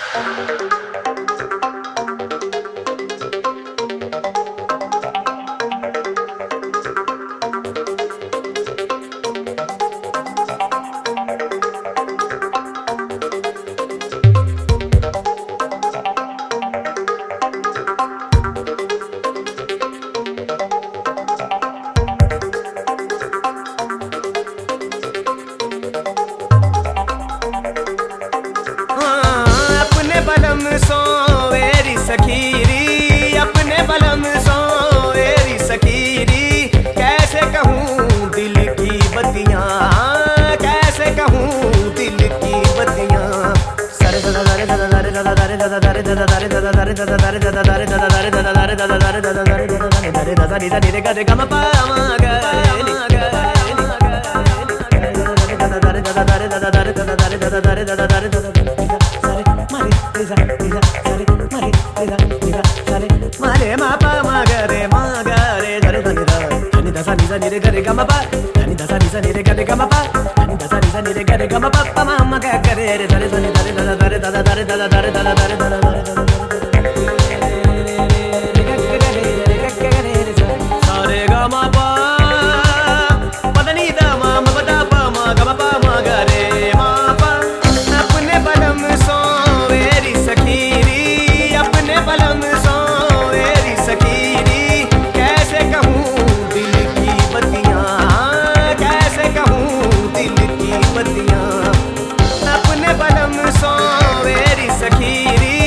सोवेरी सखीरी अपने बलम सोवेरी सखीरी, कैसे कहूँ दिल की बत्तियाँ, कैसे कहूँ दिल की बत्तियाँ। सारे दादा दारे दादा दारे दादा दारे दादा दारे दादा दारे दादा दारे दादा दारे दादा दारे दादा दारे दादा दारे दादा दारे दादा दारे दादा दारे दारे दादा नी दा नी रे गा रे गा मा पा मा गा नी गा दादा दारे दादा दारे दादा दारे दादा दारे दादा दारे दादा दारे दादा सारे मारे रे सारे मारे रे सारे मारे मा पा मा गा रे दारे दारे दा नी दा सा नी सा नी रे गा रे गा मा पा नी दा सा नी सा नी रे गा रे गा मा पा नी दा सा नी सा नी रे गा रे गा मा पा पा मा गा गा रे रे दारे सा नी दारे दादा दारे दादा दारे दादा दारे दादा दारे दादा दारे दादा सारे गा मा पा पदनी दा मा मा पदा पा मा गा मा पा मा गा रे मा पा। अपने बलम सोवेरी सखीरी अपने बलम सोवेरी सखीरी, कैसे कहूँ दिल की बत्तियाँ, कैसे कहूँ दिल की बत्तियाँ। अपने बलम सोवेरी सखीरी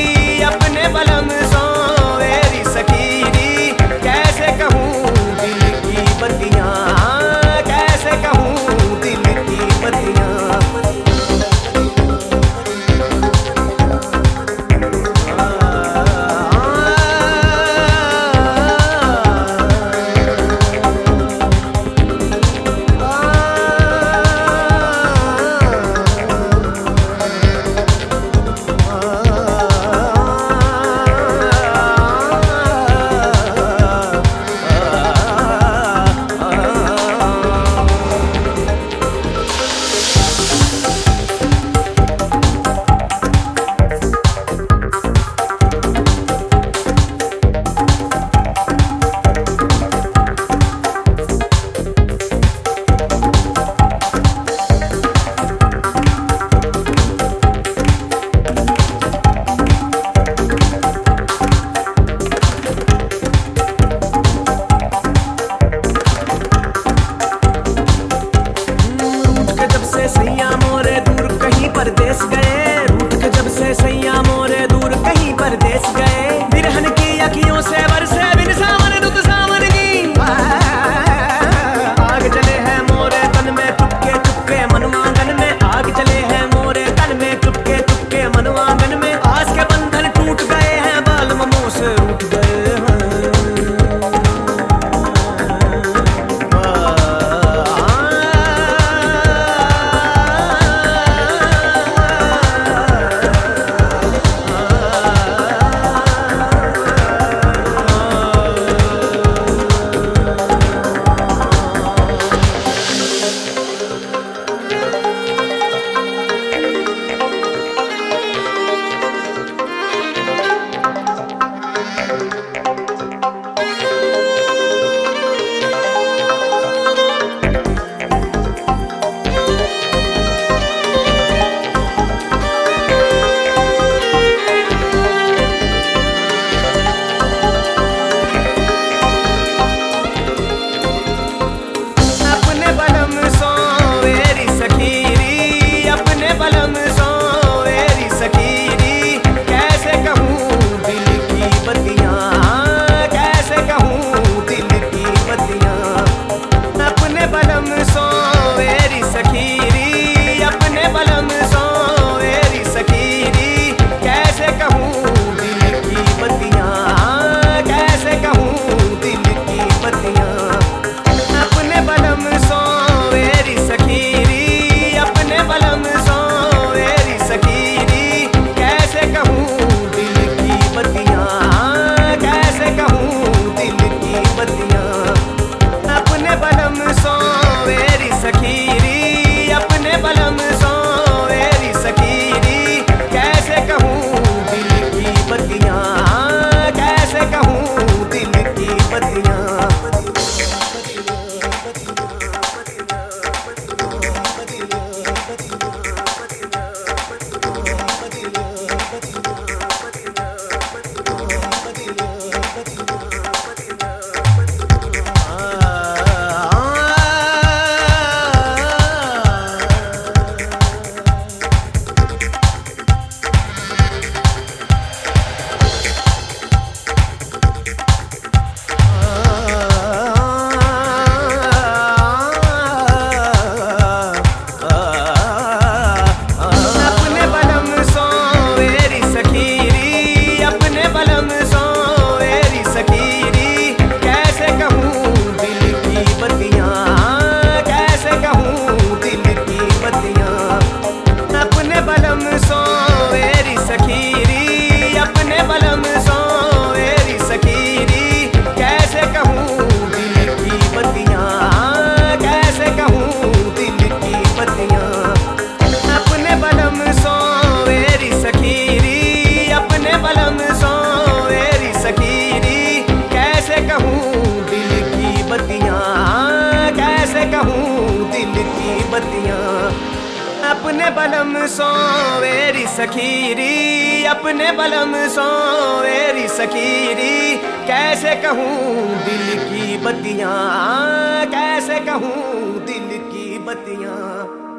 बत्तियां। अपने बलम सो मेरी सखीरी, अपने बलम सो मेरी सखीरी, कैसे कहूँ दिल की बत्तियां, कैसे कहूँ दिल की बत्तियां।